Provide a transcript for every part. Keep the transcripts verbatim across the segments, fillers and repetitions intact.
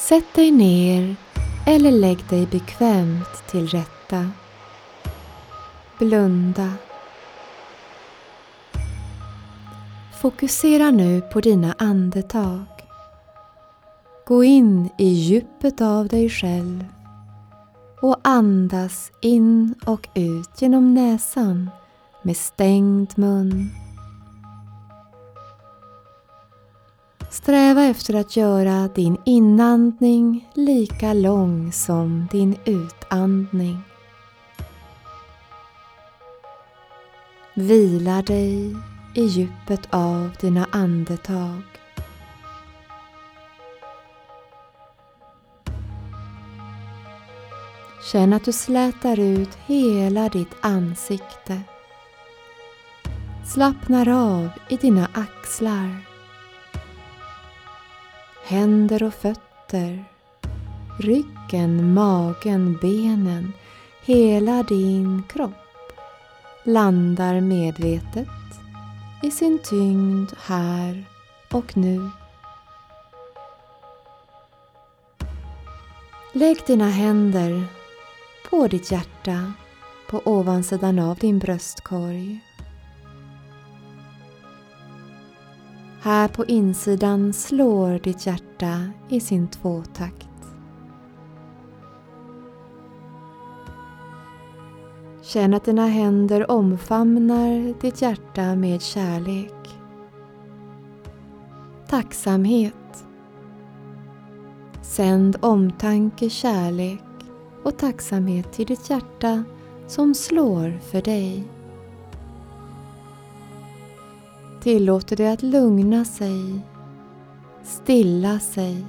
Sätt dig ner eller lägg dig bekvämt till rätta. Blunda. Fokusera nu på dina andetag. Gå in i djupet av dig själv och andas in och ut genom näsan med stängd mun. Sträva efter att göra din inandning lika lång som din utandning. Vila dig i djupet av dina andetag. Känn att du slätar ut hela ditt ansikte. Slappnar av i dina axlar, händer och fötter, ryggen, magen, benen, hela din kropp landar medvetet i sin tyngd här och nu. Lägg dina händer på ditt hjärta på ovansidan av din bröstkorg. Här på insidan slår ditt hjärta i sin tvåtakt. Känn att dina händer omfamnar ditt hjärta med kärlek, tacksamhet. Sänd omtanke, kärlek och tacksamhet till ditt hjärta som slår för dig. Tillåter det att lugna sig, stilla sig.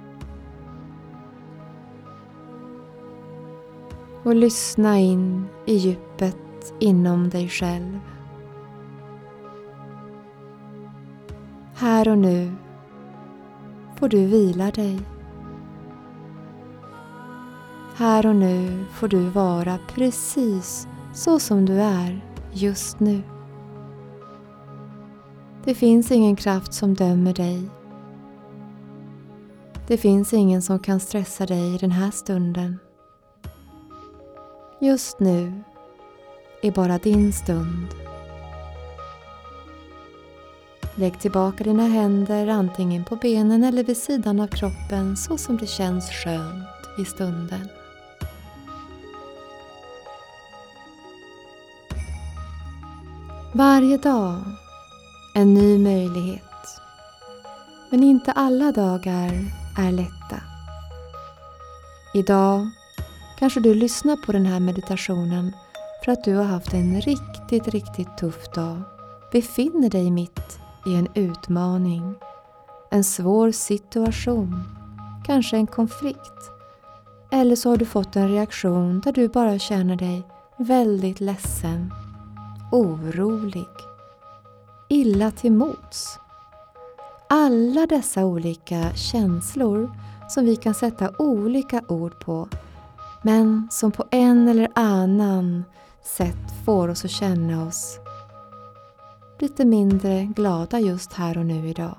Och lyssna in i djupet inom dig själv. Här och nu får du vila dig. Här och nu får du vara precis så som du är just nu. Det finns ingen kraft som dömer dig. Det finns ingen som kan stressa dig i den här stunden. Just nu är bara din stund. Lägg tillbaka dina händer antingen på benen eller vid sidan av kroppen så som det känns skönt i stunden. Varje dag en ny möjlighet. Men inte alla dagar är lätta. Idag kanske du lyssnar på den här meditationen för att du har haft en riktigt, riktigt tuff dag. Befinner dig mitt i en utmaning, en svår situation, kanske en konflikt. Eller så har du fått en reaktion där du bara känner dig väldigt ledsen, orolig, illa till mods. Alla dessa olika känslor som vi kan sätta olika ord på, men som på en eller annan sätt får oss att känna oss lite mindre glada just här och nu idag.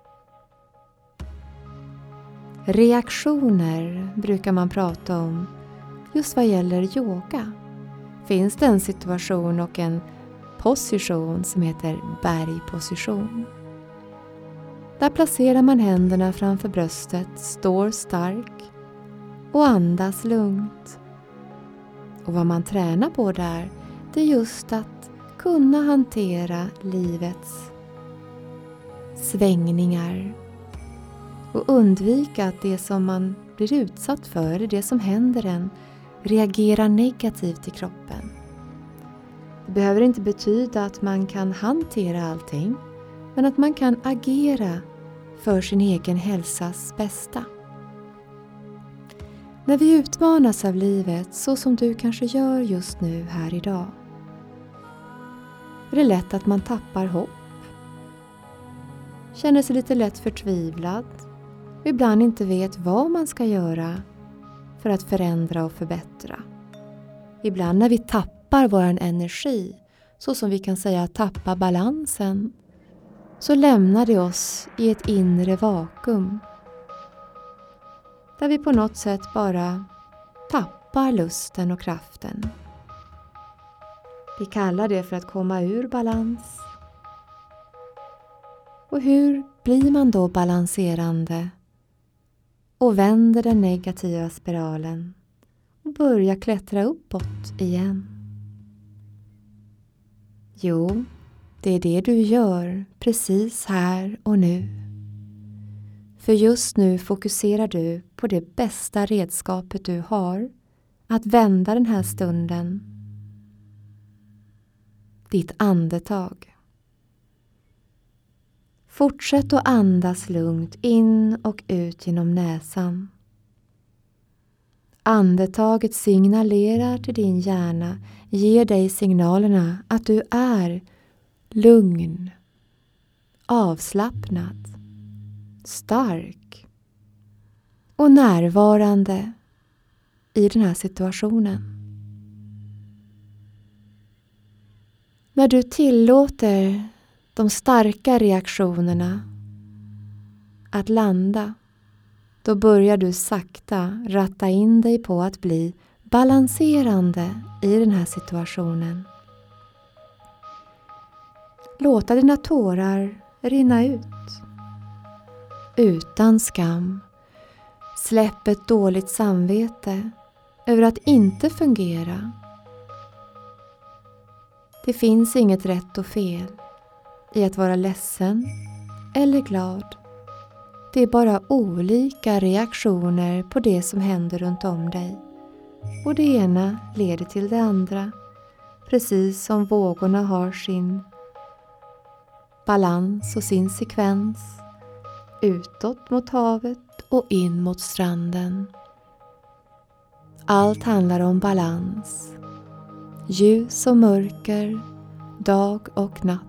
Reaktioner brukar man prata om just vad gäller yoga. Finns det en situation och en position som heter bergposition. Där placerar man händerna framför bröstet, står stark och andas lugnt. Och vad man tränar på där, det är just att kunna hantera livets svängningar och undvika att det som man blir utsatt för, eller det som händer en, reagerar negativt i kroppen. Det behöver inte betyda att man kan hantera allting, men att man kan agera för sin egen hälsas bästa. När vi utmanas av livet så som du kanske gör just nu här idag, är det lätt att man tappar hopp, känner sig lite lätt förtvivlad och ibland inte vet vad man ska göra för att förändra och förbättra. Ibland när vi tappar vår energi, så som vi kan säga tappa balansen, så lämnar det oss i ett inre vakuum. där vi på något sätt bara tappar lusten och kraften. Vi kallar det för att komma ur balans. Och hur blir man då balanserande och vänder den negativa spiralen och börjar klättra uppåt igen? Jo, det är det du gör precis här och nu. För just nu fokuserar du på det bästa redskapet du har att vända den här stunden. Ditt andetag. Fortsätt att andas lugnt in och ut genom näsan. Andetaget signalerar till din hjärna, ger dig signalerna att du är lugn, avslappnad, stark och närvarande i den här situationen. När du tillåter de starka reaktionerna att landa, då börjar du sakta ratta in dig på att bli balanserande i den här situationen. Låta dina tårar rinna ut. Utan skam. Släpp ett dåligt samvete över att inte fungera. Det finns inget rätt och fel i att vara ledsen eller glad. Det är bara olika reaktioner på det som händer runt om dig. Och det ena leder till det andra. Precis som vågorna har sin balans och sin sekvens. Utåt mot havet och in mot stranden. Allt handlar om balans. Ljus och mörker, dag och natt.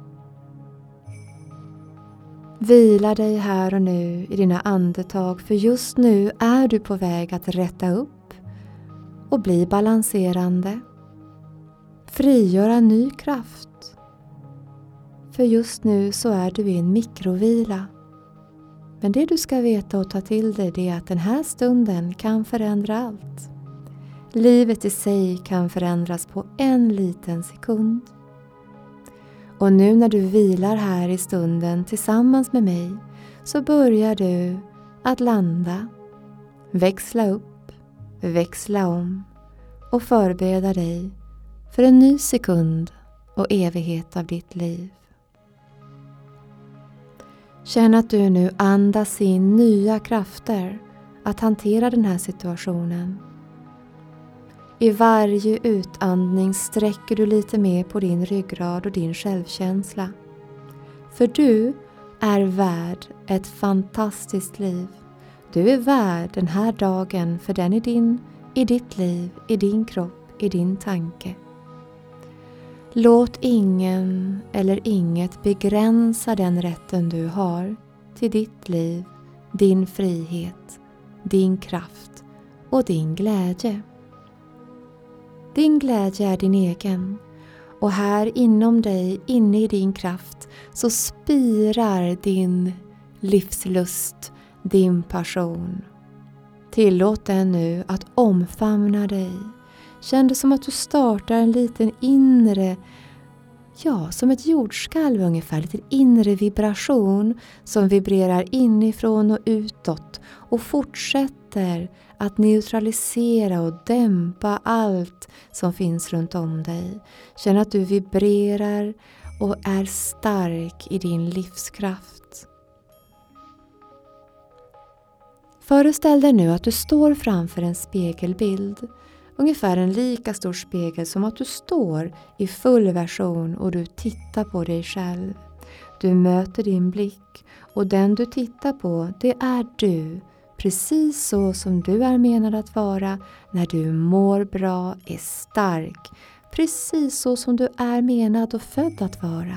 Vila dig här och nu i dina andetag, för just nu är du på väg att rätta upp och bli balanserande. Frigöra ny kraft. För just nu så är du i en mikrovila. Men det du ska veta och ta till dig, det är att den här stunden kan förändra allt. Livet i sig kan förändras på en liten sekund. Och nu när du vilar här i stunden tillsammans med mig, så börjar du att landa, växla upp, växla om och förbereda dig för en ny sekund och evighet av ditt liv. Känn att du nu andas in nya krafter att hantera den här situationen. I varje utandning sträcker du lite mer på din ryggrad och din självkänsla. För du är värd ett fantastiskt liv. Du är värd den här dagen, för den är din, i ditt liv, i din kropp, i din tanke. Låt ingen eller inget begränsa den rätten du har till ditt liv, din frihet, din kraft och din glädje. Din glädje är din egen, och här inom dig, inne i din kraft, så spirar din livslust, din passion. Tillåt den nu att omfamna dig. Känn det som att du startar en liten inre, ja, som ett jordskalv ungefär, lite inre vibration som vibrerar inifrån och utåt och fortsätter att neutralisera och dämpa allt som finns runt om dig. Känn att du vibrerar och är stark i din livskraft. Föreställ dig nu att du står framför en spegelbild. Ungefär en lika stor spegel som att du står i full version och du tittar på dig själv. Du möter din blick, och den du tittar på, det är du. Precis så som du är menad att vara när du mår bra, är stark. Precis så som du är menad och född att vara.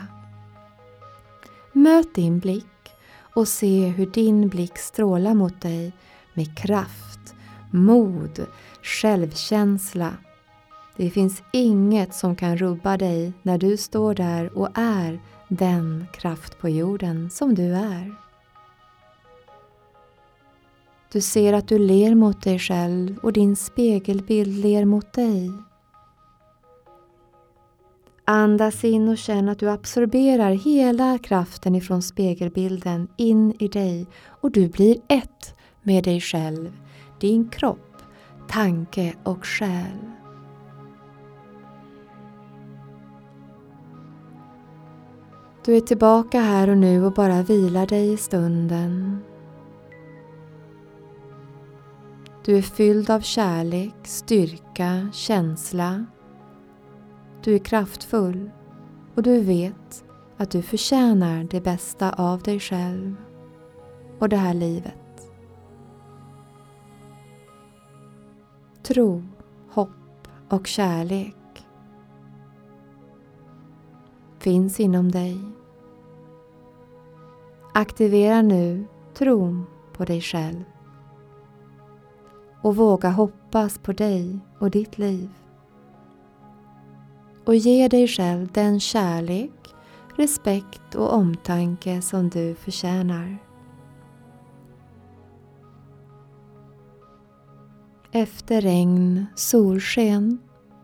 Möt din blick och se hur din blick strålar mot dig med kraft, mod, självkänsla. Det finns inget som kan rubba dig när du står där och är den kraft på jorden som du är. Du ser att du ler mot dig själv och din spegelbild ler mot dig. Andas in och känn att du absorberar hela kraften ifrån spegelbilden in i dig och du blir ett med dig själv, din kropp, tanke och själ. Du är tillbaka här och nu och bara vilar dig i stunden. Du är fylld av kärlek, styrka, känsla. Du är kraftfull och du vet att du förtjänar det bästa av dig själv och det här livet. Tro, hopp och kärlek finns inom dig. Aktivera nu tron på dig själv och våga hoppas på dig och ditt liv. Och ge dig själv den kärlek, respekt och omtanke som du förtjänar. Efter regn, solsken.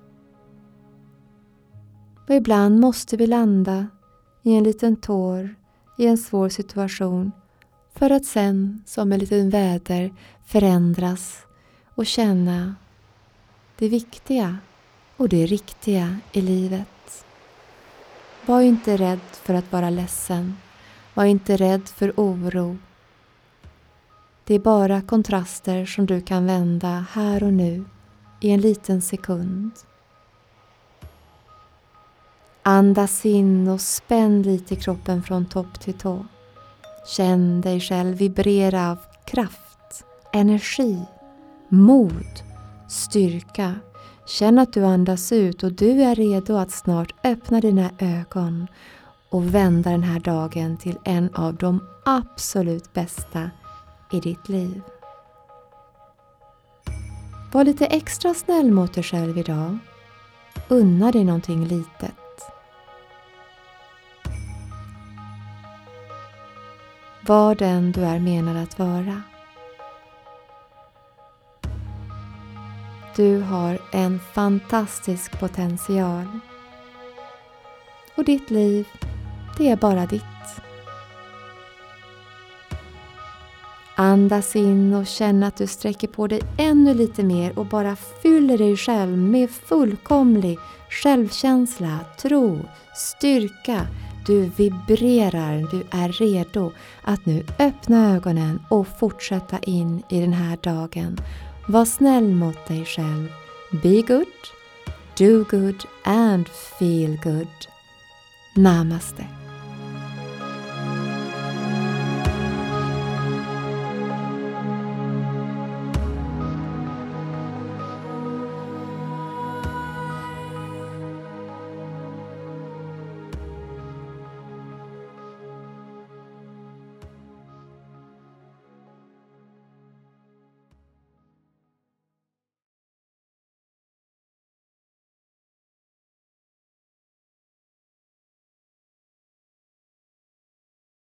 Och ibland måste vi landa i en liten tår i en svår situation för att sen som en liten väder förändras och känna det viktiga och det riktiga i livet. Var inte rädd för att vara ledsen. Var inte rädd för oro. Det är bara kontraster som du kan vända här och nu i en liten sekund. Andas in och spänn lite i kroppen från topp till tå. Känn dig själv vibrera av kraft, energi, mod, styrka. Känn att du andas ut och du är redo att snart öppna dina ögon och vända den här dagen till en av de absolut bästa i ditt liv. Var lite extra snäll mot dig själv idag. Unna dig någonting litet. Var den du är menad att vara. Du har en fantastisk potential. Och ditt liv, det är bara ditt. Andas in och känn att du sträcker på dig ännu lite mer och bara fyller dig själv med fullkomlig självkänsla, tro, styrka. Du vibrerar, du är redo att nu öppna ögonen och fortsätta in i den här dagen. Var snäll mot dig själv. Be good, do good and feel good. Namaste.